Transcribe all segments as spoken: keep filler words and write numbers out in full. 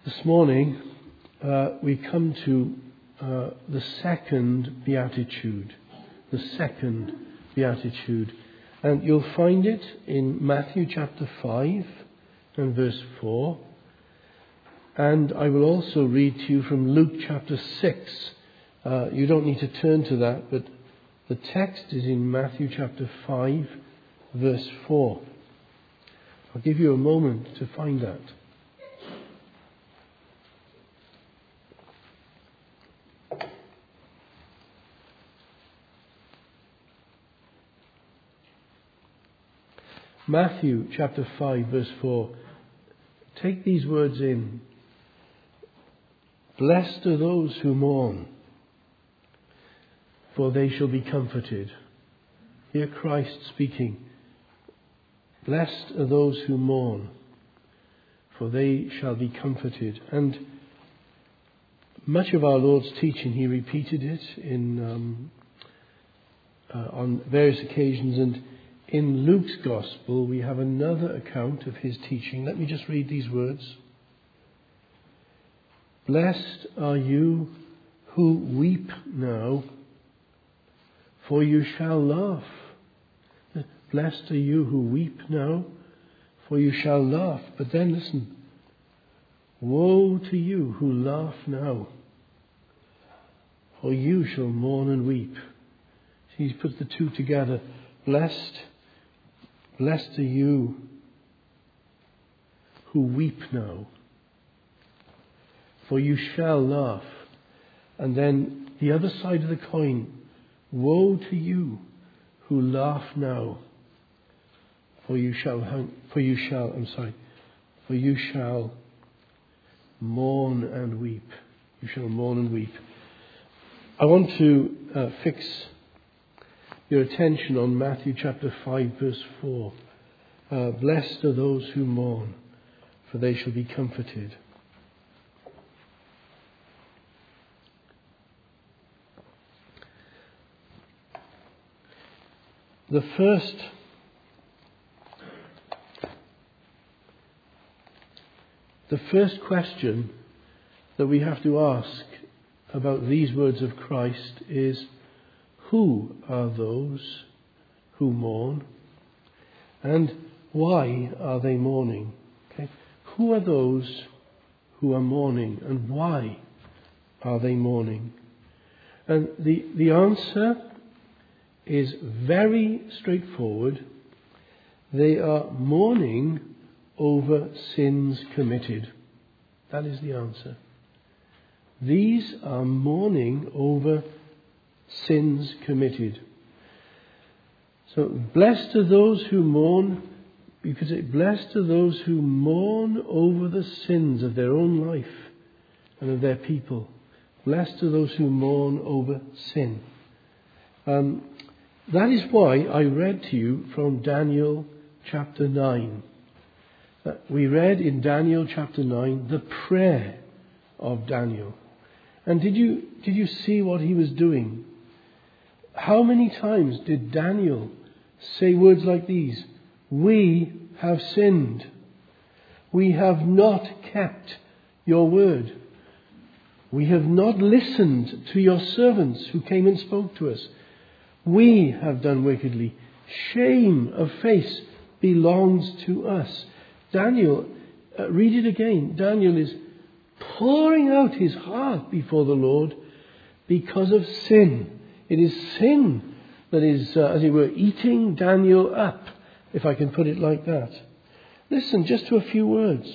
This morning uh, we come to uh, the second beatitude. The second beatitude. And you'll find it in Matthew chapter five and verse four. And I will also read to you from Luke chapter six. Uh, you don't need to turn to that, but the text is in Matthew chapter five, verse four. I'll give you a moment to find that. Matthew chapter five, verse four. Take these words in. Blessed are those who mourn, for they shall be comforted. Hear Christ speaking. Blessed are those who mourn, for they shall be comforted. And much of our Lord's teaching, he repeated it in um, uh, on various occasions. And in Luke's Gospel, we have another account of his teaching. Let me just read these words. Blessed are you who weep now, for you shall laugh. Blessed are you who weep now, for you shall laugh. But then listen. Woe to you who laugh now, for you shall mourn and weep. He's put the two together. Blessed, blessed are you who weep now, for you shall laugh. And then the other side of the coin. Woe to you who laugh now, for you shall, hung, for you shall, I'm sorry, for you shall mourn and weep. You shall mourn and weep. I want to uh, fix your attention on Matthew chapter five, verse four. Uh, Blessed are those who mourn, for they shall be comforted. The first the first question that we have to ask about these words of Christ is, who are those who mourn? And why are they mourning? Okay. Who are those who are mourning, and why are they mourning? And the, the answer is very straightforward. They are mourning over sins committed. That is the answer. These are mourning over sins committed. So, blessed are those who mourn. You could say, blessed are those who mourn over the sins of their own life and of their people. Blessed are those who mourn over sin. Um, that is why I read to you from Daniel chapter nine. Uh, we read in Daniel chapter nine the prayer of Daniel. And did you did you see what he was doing? How many times did Daniel say words like these? We have sinned. We have not kept your word. We have not listened to your servants who came and spoke to us. We have done wickedly. Shame of face belongs to us. Daniel, uh, read it again. Daniel is pouring out his heart before the Lord because of sin. It is sin that is, uh, as it were, eating Daniel up, if I can put it like that. Listen just to a few words.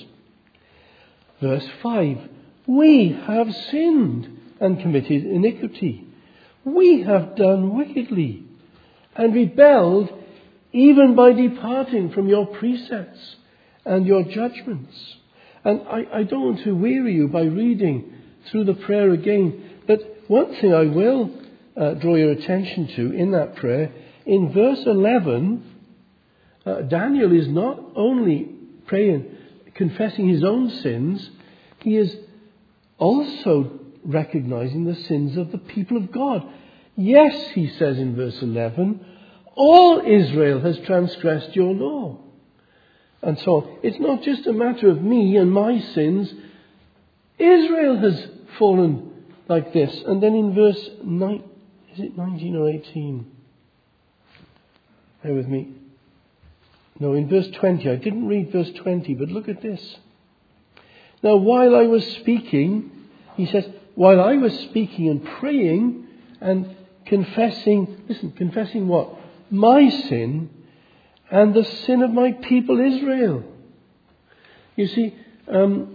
Verse five. We have sinned and committed iniquity. We have done wickedly and rebelled even by departing from your precepts and your judgments. And I, I don't want to weary you by reading through the prayer again. But one thing I will uh, draw your attention to in that prayer, in verse eleven, uh, Daniel is not only praying, confessing his own sins, he is also recognizing the sins of the people of God. Yes, he says in verse eleven, all Israel has transgressed your law. And so it's not just a matter of me and my sins. Israel has fallen like this. And then in verse nine, is it nineteen or eighteen? Bear with me. No, in verse twenty. I didn't read verse twenty, but look at this. Now, while I was speaking, he says, while I was speaking and praying and confessing, listen, confessing what? My sin and the sin of my people Israel. You see, um,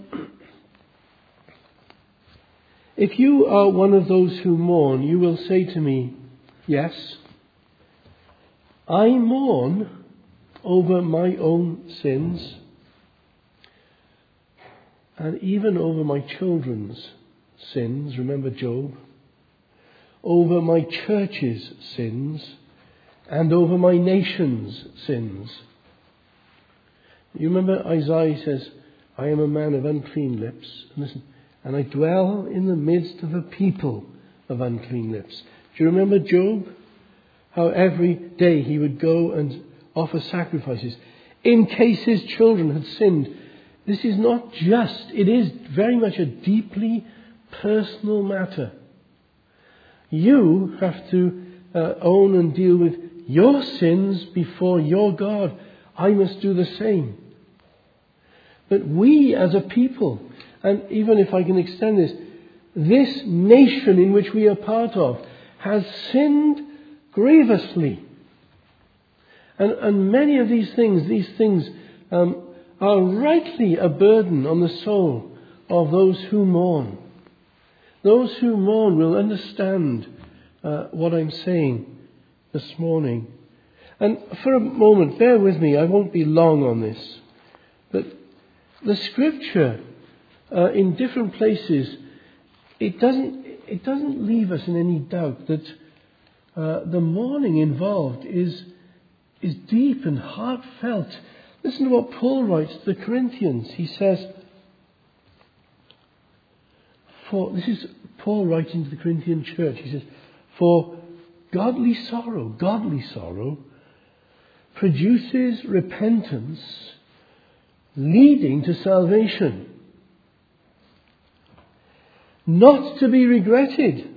if you are one of those who mourn, you will say to me, yes, I mourn over my own sins and even over my children's sins. Remember Job? Over my church's sins and over my nation's sins. You remember Isaiah says, I am a man of unclean lips. And listen, and I dwell in the midst of a people of unclean lips. Do you remember Job? How every day he would go and offer sacrifices in case his children had sinned. This is not just, it is very much a deeply personal matter. You have to uh, own and deal with your sins before your God. I must do the same. But we as a people, and even if I can extend this, this nation in which we are part of has sinned grievously. And, and many of these things, these things um, are rightly a burden on the soul of those who mourn. Those who mourn will understand uh, what I'm saying this morning. And for a moment, bear with me, I won't be long on this. But the scripture, uh, in different places, it doesn't, it doesn't leave us in any doubt that uh, the mourning involved is, is deep and heartfelt. Listen to what Paul writes to the Corinthians. He says, for, this is Paul writing to the Corinthian church. He says, for godly sorrow, godly sorrow produces repentance leading to salvation, not to be regretted.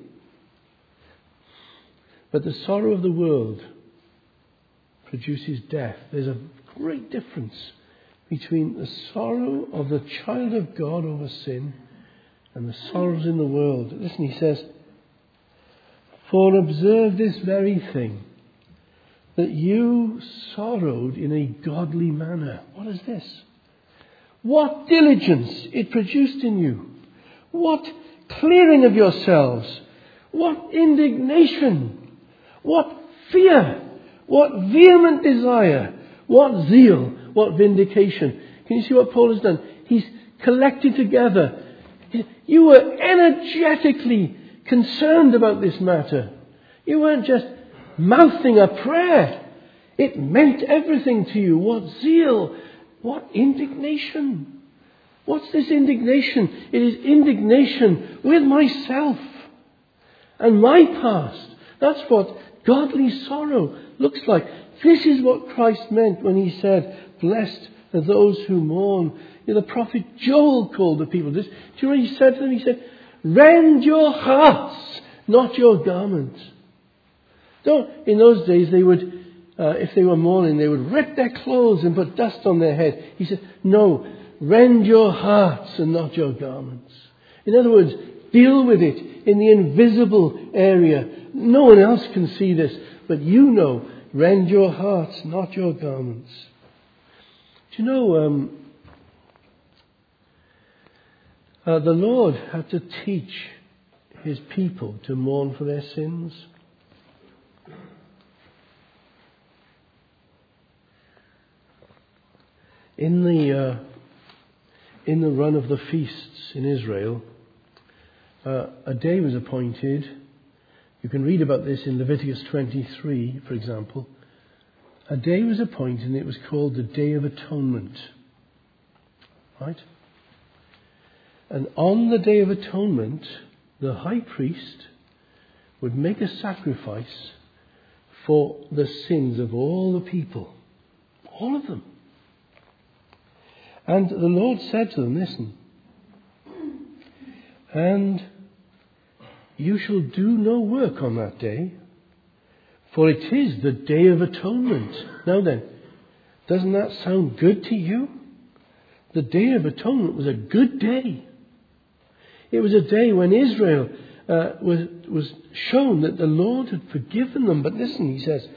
But the sorrow of the world produces death. There's a great difference between the sorrow of the child of God over sin and the sorrows in the world. Listen, he says, for observe this very thing, that you sorrowed in a godly manner. What is this? What diligence it produced in you. What clearing of yourselves. What indignation. What fear. What vehement desire. What zeal. What vindication. Can you see what Paul has done? He's collected together. You were energetically concerned about this matter. You weren't just mouthing a prayer. It meant everything to you. What zeal. What indignation. What's this indignation? It is indignation with myself and my past. That's what godly sorrow looks like. This is what Christ meant when he said, blessed are those who mourn. You know, the prophet Joel called the people this. Do you know what he said to them? He said, rend your hearts, not your garments. So in those days they would, uh, if they were mourning, they would rip their clothes and put dust on their head. He said, no, rend your hearts and not your garments. In other words, deal with it in the invisible area. No one else can see this, but you know, rend your hearts, not your garments. Do you know, um, uh, the Lord had to teach his people to mourn for their sins. In the uh, in the run of the feasts in Israel, uh, a day was appointed. You can read about this in Leviticus twenty-three, for example. A day was appointed and it was called the Day of Atonement. Right? And on the Day of Atonement, the high priest would make a sacrifice for the sins of all the people. All of them. And the Lord said to them, listen, And you shall do no work on that day, for it is the Day of Atonement. Now then, doesn't that sound good to you? The Day of Atonement was a good day. It was a day when Israel uh, was, was shown that the Lord had forgiven them. But listen, he says,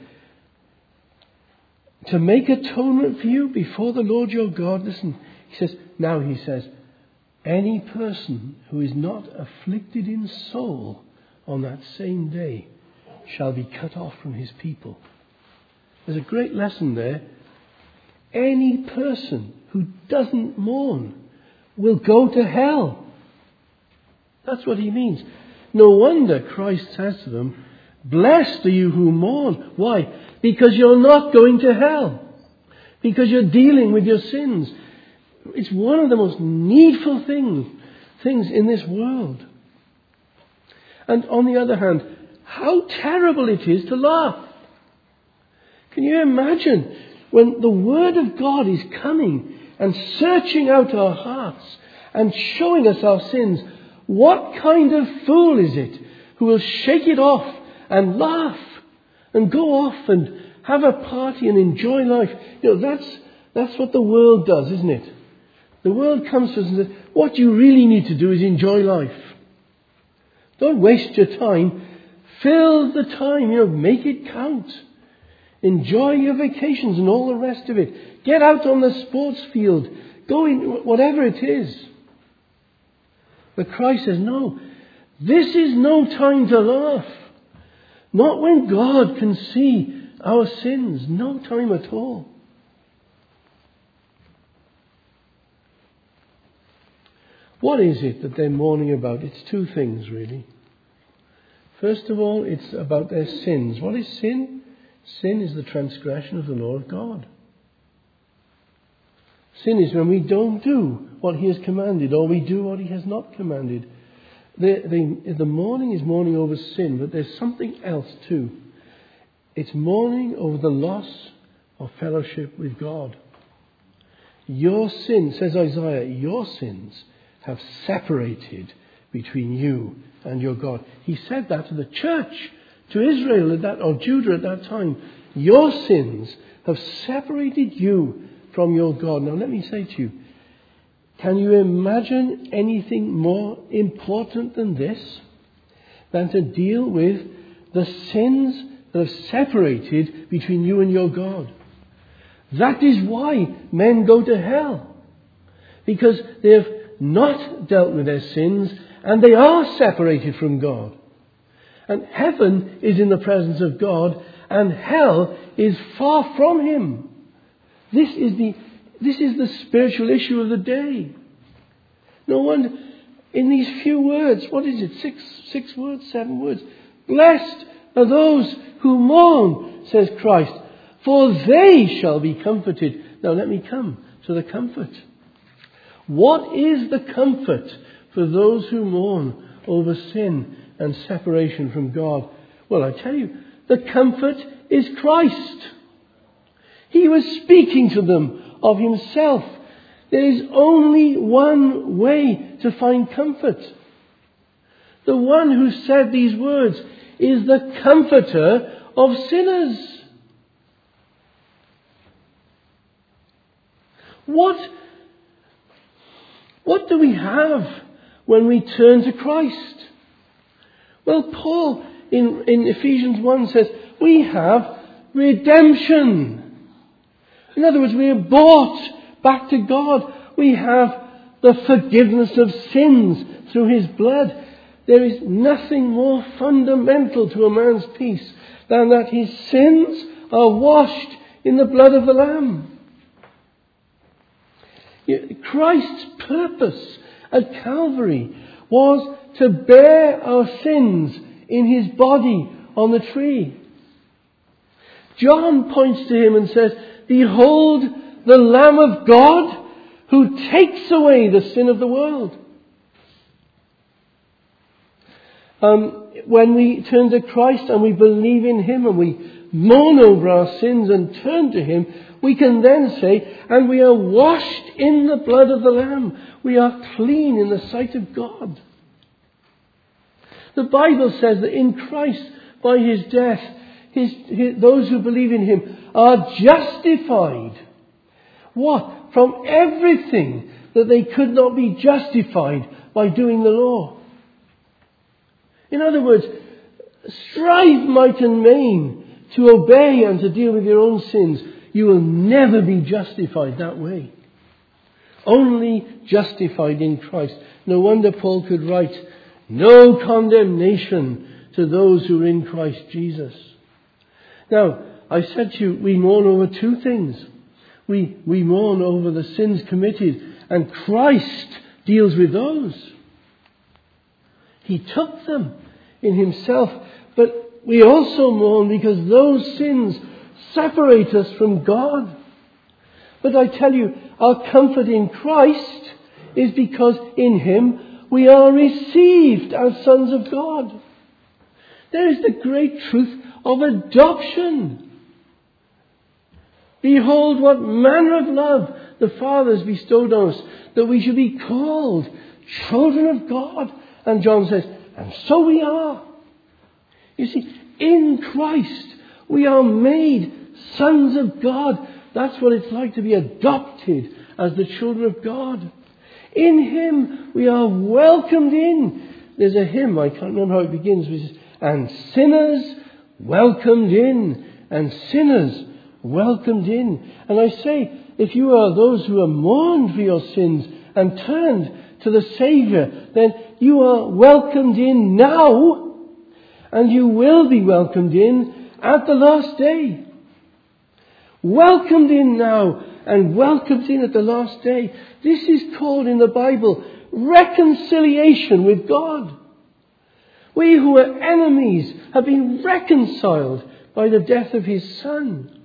to make atonement for you before the Lord your God. Listen, he says, now he says, any person who is not afflicted in soul on that same day shall be cut off from his people. There's a great lesson there. Any person who doesn't mourn will go to hell. That's what he means. No wonder Christ says to them, blessed are you who mourn. Why? Because you're not going to hell. Because you're dealing with your sins. It's one of the most needful things, things in this world. And on the other hand, how terrible it is to laugh. Can you imagine when the Word of God is coming and searching out our hearts and showing us our sins? What kind of fool is it who will shake it off and laugh and go off and have a party and enjoy life? You know, that's, that's what the world does, isn't it? The world comes to us and says, what you really need to do is enjoy life. Don't waste your time. Fill the time, you know, make it count. Enjoy your vacations and all the rest of it. Get out on the sports field. Go in, whatever it is. But Christ says, no, this is no time to laugh. Not when God can see our sins. No time at all. What is it that they're mourning about? It's two things, really. First of all, it's about their sins. What is sin? Sin is the transgression of the law of God. Sin is when we don't do what He has commanded, or we do what He has not commanded. The, the, the mourning is mourning over sin, but there's something else too. It's mourning over the loss of fellowship with God. Your sin, says Isaiah, your sins have separated between you and your God. He said that to the church, to Israel at that, or Judah at that time. Your sins have separated you from your God. Now let me say to you, can you imagine anything more important than this? Than to deal with the sins that have separated between you and your God. That is why men go to hell. Because they have not dealt with their sins and they are separated from God. And heaven is in the presence of God and hell is far from Him. This is the, this is the spiritual issue of the day. No wonder, in these few words, what is it? Six, six words, seven words. Blessed are those who mourn, says Christ, for they shall be comforted. Now let me come to the comfort. What is the comfort for those who mourn over sin and separation from God? Well, I tell you, the comfort is Christ. He was speaking to them of Himself. There is only one way to find comfort. The one who said these words is the comforter of sinners. What, what do we have when we turn to Christ? Well, Paul in, in Ephesians one says, we have redemption. In other words, we are bought back to God. We have the forgiveness of sins through His blood. There is nothing more fundamental to a man's peace than that his sins are washed in the blood of the Lamb. Christ's purpose at Calvary was to bear our sins in His body on the tree. John points to Him and says, behold the Lamb of God who takes away the sin of the world. Um, when we turn to Christ and we believe in Him and we mourn over our sins and turn to Him, we can then say, and we are washed in the blood of the Lamb. We are clean in the sight of God. The Bible says that in Christ, by his death, his, his, those who believe in him are justified. What? From everything that they could not be justified by doing the law. In other words, strive might and main to obey and to deal with your own sins. You will never be justified that way. Only justified in Christ. No wonder Paul could write, no condemnation to those who are in Christ Jesus. Now, I said to you, we mourn over two things. We, we mourn over the sins committed, and Christ deals with those. He took them in himself, but we also mourn because those sins separate us from God. But I tell you, our comfort in Christ is because in him we are received as sons of God. There is the great truth of adoption. Behold what manner of love the Father has bestowed on us, that we should be called children of God. And John says, and so we are. You see, in Christ we are made sons of God. That's what it's like to be adopted as the children of God. In him we are welcomed in. There's a hymn, I can't remember how it begins, which is, and sinners welcomed in, and sinners welcomed in. And I say, if you are those who are mourned for your sins and turned to the Saviour, then you are welcomed in now, and you will be welcomed in at the last day. Welcomed in now and welcomed in at the last day. This is called in the Bible reconciliation with God. We who were enemies have been reconciled by the death of his Son.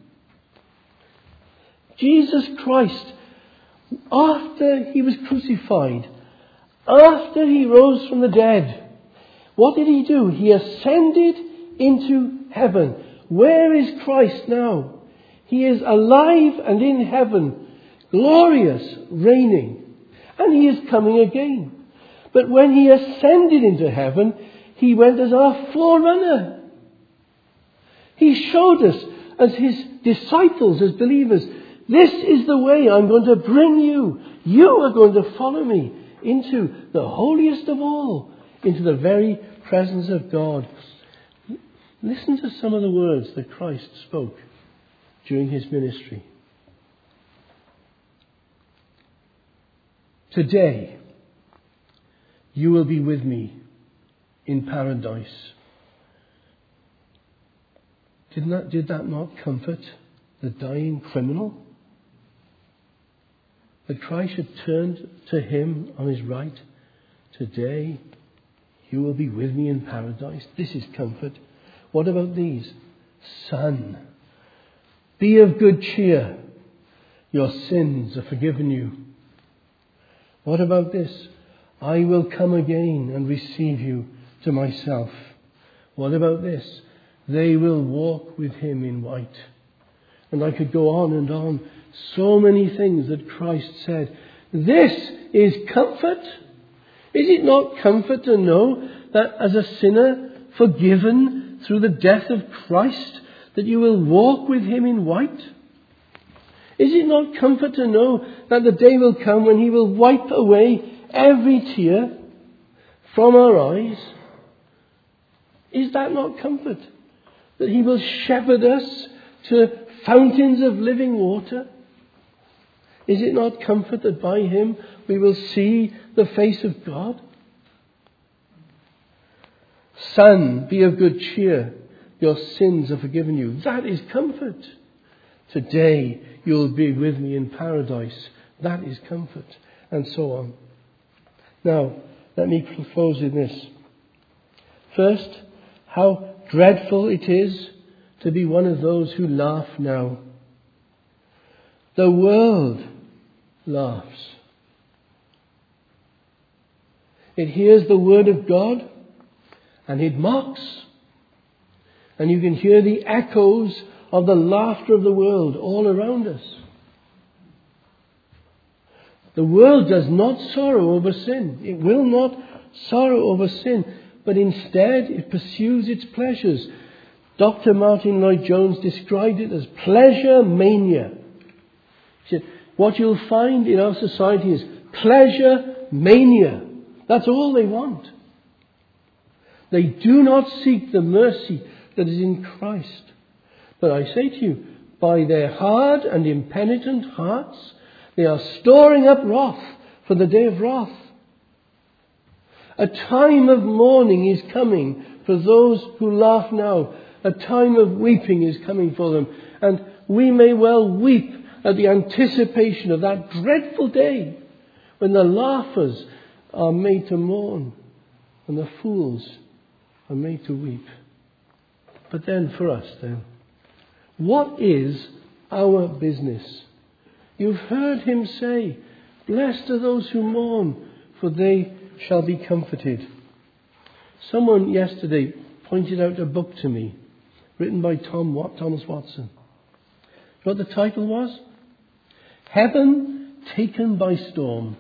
Jesus Christ, after he was crucified, after he rose from the dead, what did he do? He ascended into heaven. Where is Christ now? He is alive and in heaven, glorious, reigning. And he is coming again. But when he ascended into heaven, he went as our forerunner. He showed us as his disciples, as believers, this is the way I'm going to bring you. You are going to follow me into the holiest of all, into the very presence of God. Listen to some of the words that Christ spoke during his ministry. Today, you will be with me in paradise. Did that, did that not comfort the dying criminal? That Christ had turned to him on his right. Today, you will be with me in paradise. This is comfort. What about these? Son, be of good cheer. Your sins are forgiven you. What about this? I will come again and receive you to myself. What about this? They will walk with him in white. And I could go on and on. So many things that Christ said. This is comfort. Is it not comfort to know that as a sinner forgiven through the death of Christ, that you will walk with him in white? Is it not comfort to know that the day will come when he will wipe away every tear from our eyes? Is that not comfort? That he will shepherd us to fountains of living water? Is it not comfort that by him we will see the face of God? Son, be of good cheer. Your sins are forgiven you. That is comfort. Today you'll be with me in paradise. That is comfort. And so on. Now, let me close with this. First, how dreadful it is to be one of those who laugh now. The world laughs. It hears the word of God and it mocks. And you can hear the echoes of the laughter of the world all around us. The world does not sorrow over sin. It will not sorrow over sin. but instead it pursues its pleasures. Doctor Martin Lloyd-Jones described it as pleasure mania. He said, what you'll find in our society is pleasure mania. That's all they want. They do not seek the mercy that is in Christ. But I say to you, by their hard and impenitent hearts, they are storing up wrath for the day of wrath. A time of mourning is coming for those who laugh now. A time of weeping is coming for them. And we may well weep at the anticipation of that dreadful day when the laughers are made to mourn and the fools are made to weep. But then for us then, what is our business? You've heard him say, blessed are those who mourn, for they shall be comforted. Someone yesterday pointed out a book to me, written by Tom Wat- Thomas Watson. You know what the title was? Heaven Taken by Storm.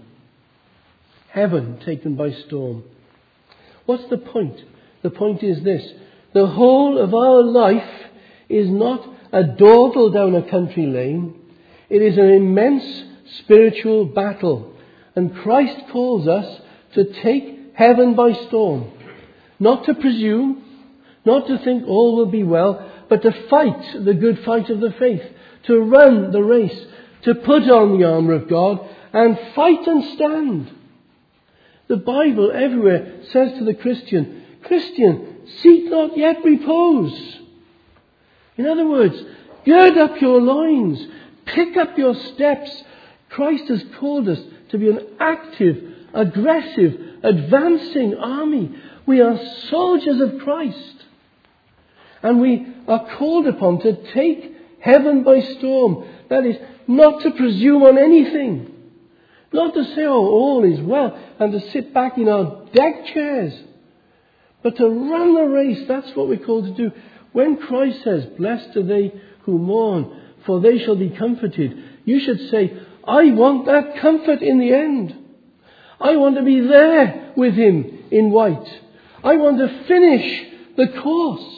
Heaven Taken by Storm. What's the point? The point is this. The whole of our life is not a dawdle down a country lane. It is an immense spiritual battle. And Christ calls us to take heaven by storm. Not to presume, not to think all will be well, but to fight the good fight of the faith. To run the race. To put on the armour of God and fight and stand. The Bible everywhere says to the Christian, Christian, seek not yet repose. In other words, gird up your loins, pick up your steps. Christ has called us to be an active, aggressive, advancing army. We are soldiers of Christ. And we are called upon to take heaven by storm. That is, not to presume on anything. Not to say, oh, all is well, and to sit back in our deck chairs. But to run the race, that's what we're called to do. When Christ says, blessed are they who mourn, for they shall be comforted, you should say, I want that comfort in the end. I want to be there with him in white. I want to finish the course.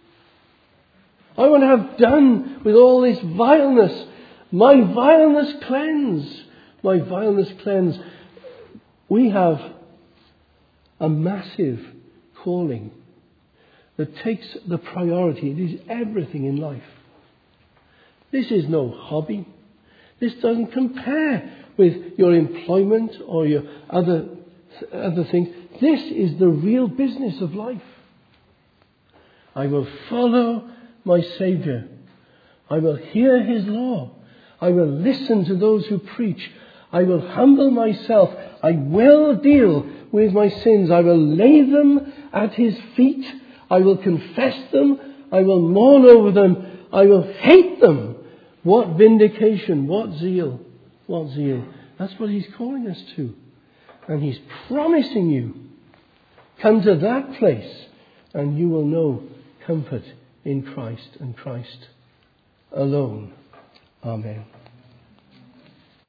I want to have done with all this vileness. My vileness cleanse. My vileness cleanse. We have a massive calling that takes the priority. It is everything in life. This is no hobby. This doesn't compare with your employment or your other, other things. This is the real business of life. I will follow my Saviour. I will hear his law. I will listen to those who preach. I will humble myself. I will deal with my sins. I will lay them at his feet. I will confess them. I will mourn over them. I will hate them. What vindication, what zeal, what zeal. That's what he's calling us to. And he's promising you, come to that place and you will know comfort in Christ and Christ alone. Amen.